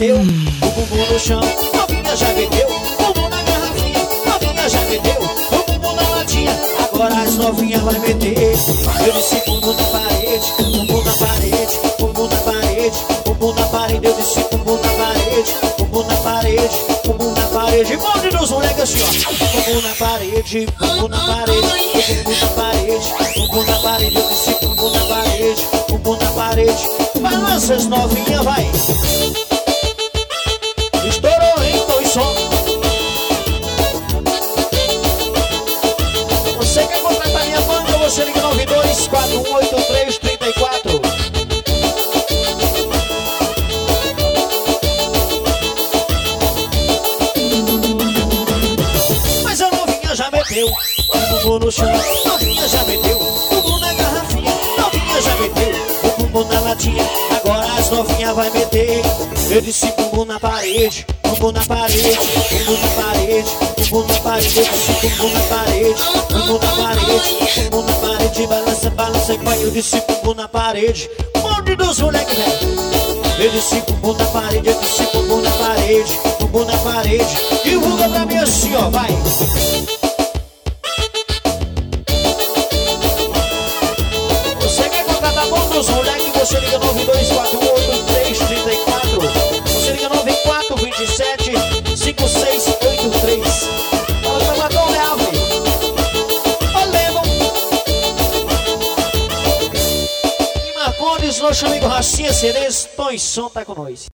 meteu o bumbum no chão, novinha já meteu o bumbum na garrafinha, novinha já meteu o bumbum na latinha. Agora as novinhas vai meter. Eu disse bumbum na parede, bumbum na parede, bumbum na parede, bumbum na parede. Eu disse bumbum na parede, bumbum na parede, bumbum na parede. Morde nos moleques assim, ó. Bumbum na parede, bumbum na parede, bumbum na parede, bumbum na parede. Eu disse bumbum na parede, bumbum na parede. Balança as novinhas, vai. Estourou, hein, dois som. Você quer contratar minha banda? Você liga 92418334. Mas a novinha já meteu o bumbum no chão, novinha já meteu o bumbum na garrafinha, novinha já meteu o bumbum na latinha. Agora as novinhas vai meter. Eu disse bumbum na parede, bumbum na parede, bumbum na parede, bumbum na parede. Eu disse bumbum na parede, bumbum na parede, bumbum na parede. Balança, balança, pai. Eu disse bumbum na parede. Morde dos moleques, velho. Eu disse bumbum na parede, eu disse bumbum na parede, bumbum na parede. Divulga pra mim assim, ó, vai. Você quer contratar bom dos moleques? Você liga 92418334. Você liga 94275683. Fala pra Matão Real, velho. Ô, Lennon. E Marcondes, nosso amigo Racinha Cerezo, Tom e Som tá com nós.